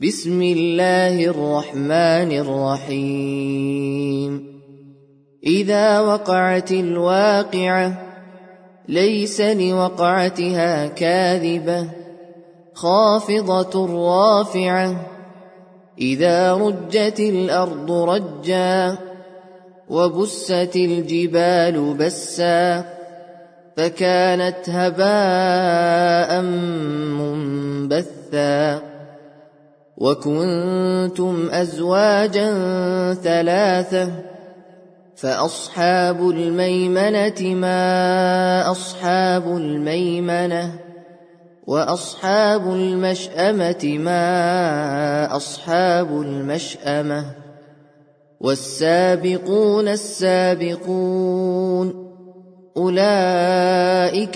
بسم الله الرحمن الرحيم. إذا وقعت الواقعة ليس لوقعتها كاذبة خافضة رافعة إذا رجت الأرض رجا وبست الجبال بسا فكانت هباء منبثا وكنتم أزواجا ثلاثة فأصحاب الميمنة ما أصحاب الميمنة وأصحاب المشأمة ما أصحاب المشأمة والسابقون السابقون أولئك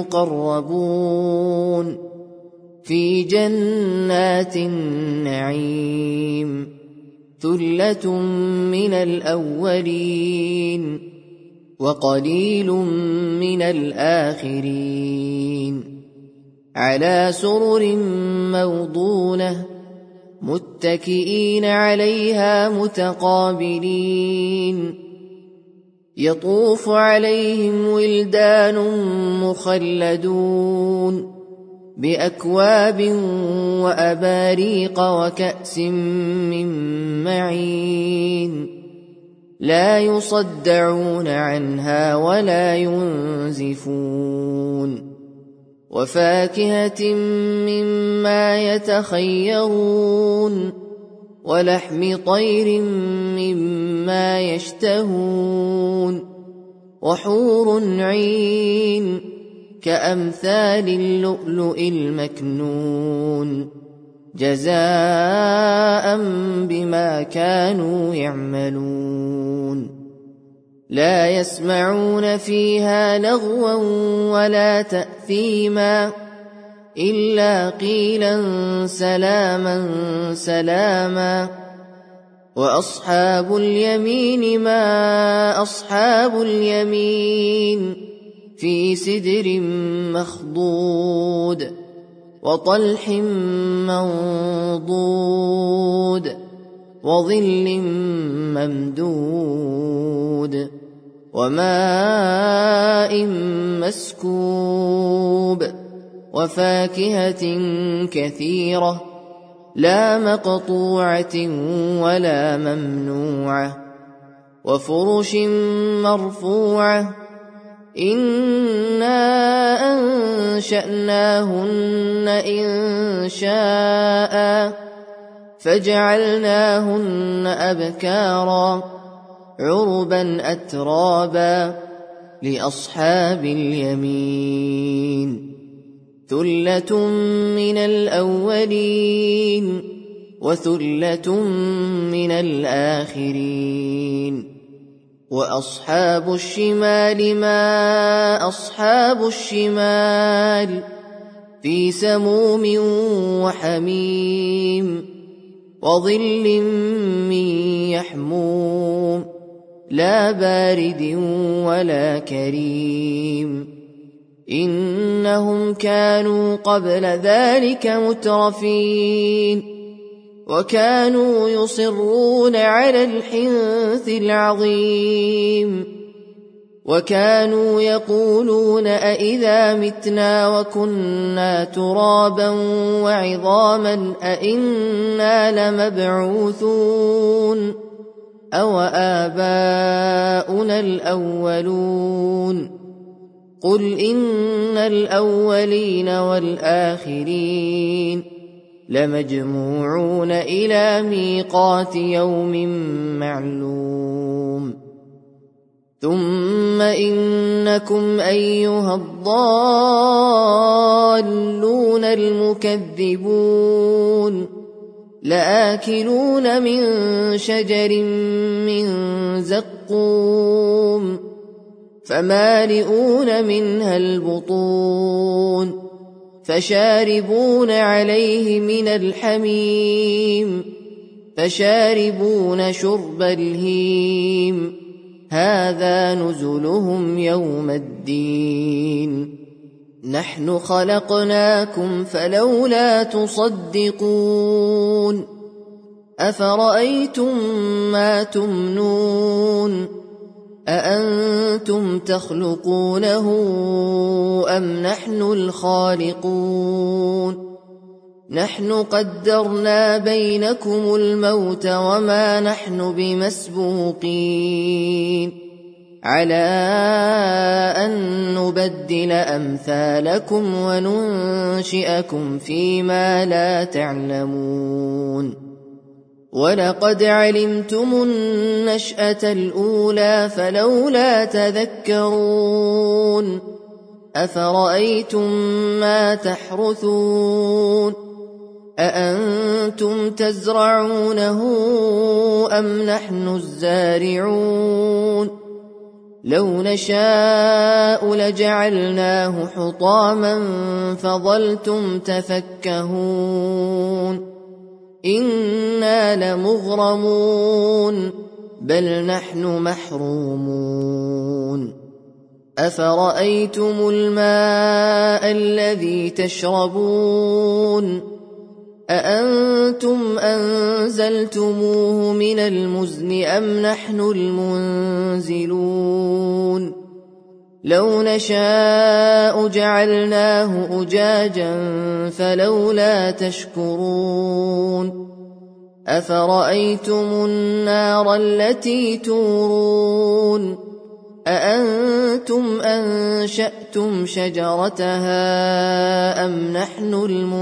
المقربون في جنات النعيم ثلة من الأولين وقليل من الآخرين على سرر موضونة متكئين عليها متقابلين يطوف عليهم ولدان مخلدون بأكواب وأباريق وكأس من معين لا يصدعون عنها ولا ينزفون وفاكهة مما يتخيرون ولحم طير مما يشتهون وحور عين كأمثال اللؤلؤ المكنون جزاء بما كانوا يعملون لا يسمعون فيها لغوا ولا تأثيما إلا قيلا سلاما سلاما وأصحاب اليمين ما أصحاب اليمين في سدر مخضود وطلح منضود وظل ممدود وماء مسكوب وفاكهة كثيرة لا مقطوعة ولا ممنوعة وفرش مرفوعة إنا أنشأناهن إنشاء فجعلناهن أبكارا عربا أترابا لأصحاب اليمين ثلة من الأولين وثلة من الآخرين وأصحاب الشمال ما أصحاب الشمال في سموم وحميم وظل من يحموم لا بارد ولا كريم إنهم كانوا قبل ذلك مترفين وكانوا يصرون على الحنث العظيم وكانوا يقولون أئذا متنا وكنا ترابا وعظاما أئنا لمبعوثون أو آباؤنا الأولون قل إن الأولين والآخرين لمجموعون إلى ميقات يوم معلوم ثم إنكم أيها الضالون المكذبون لآكلون من شجر من زقوم فمالئون منها البطون فشاربون عليه من الحميم فشاربون شرب الهيم هذا نزلهم يوم الدين نحن خلقناكم فلولا تصدقون أفرأيتم ما تمنون أأنتم تخلقونه أم نحن الخالقون نحن قدرنا بينكم الموت وما نحن بمسبوقين على أن نبدل أمثالكم وننشئكم فيما لا تعلمون ولقد علمتم النشأة الأولى فلولا تذكرون أفرأيتم ما تحرثون أأنتم تزرعونه أم نحن الزارعون لو نشاء لجعلناه حطاما فظلتم تفكهون إنا لمغرمون بل نحن محرومون أفرأيتم الماء الذي تشربون أأنتم أنزلتموه من المزن أم نحن المنزلون لو نشاء جعلناه أجاجا فلولا تشكرون أفرأيتم النار التي تورون أأنتم أنشأتم شجرتها أم نحن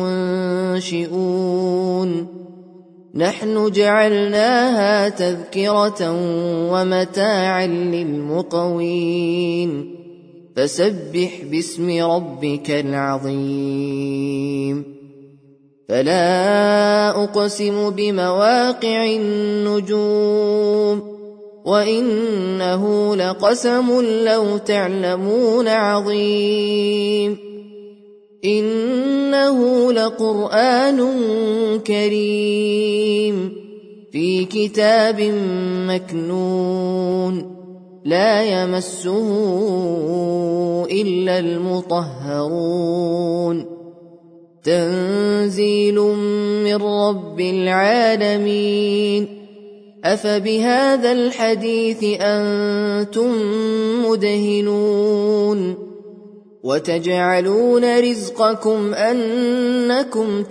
المنشئون نحن جعلناها تذكرة ومتاعا للمقوين فسبح باسم ربك العظيم فلا أقسم بمواقع النجوم وإنه لقسم لو تعلمون عظيم إنه لقرآن كريم في كتاب مكنون لا يمسه إلا المطهرون تنزيل من رب العالمين أفبهذا الحديث أنتم مدهنون وتجعلون رزقكم أنكم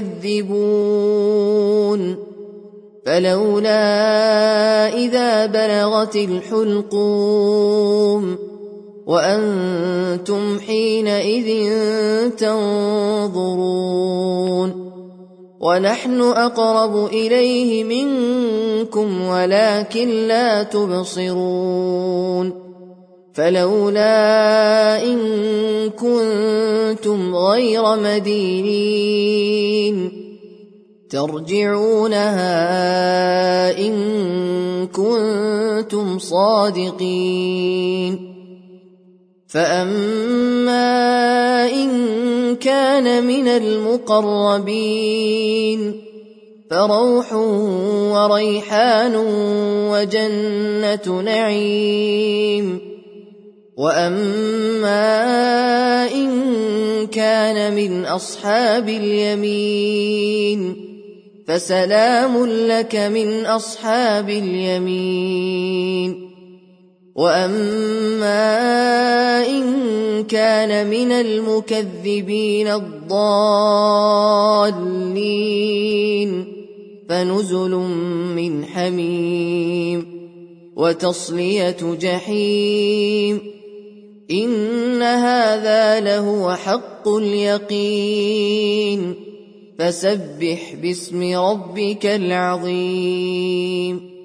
تكذبون فلولا إذا بلغت الحلقوم وأنتم حينئذ تنظرون ونحن أقرب إليه منكم ولكن لا تبصرون فلولا إن كنتم غير مدينين ترجعونها إن كنتم صادقين فأما إن كان من المقربين فروح وريحان وجنة نعيم وأما إن كان من أصحاب اليمين فسلام لك من أصحاب اليمين وأما إن كان من المكذبين الضالين فنزل من حميم وتصلية جحيم إن هذا لهو حق اليقين فسبح باسم ربك العظيم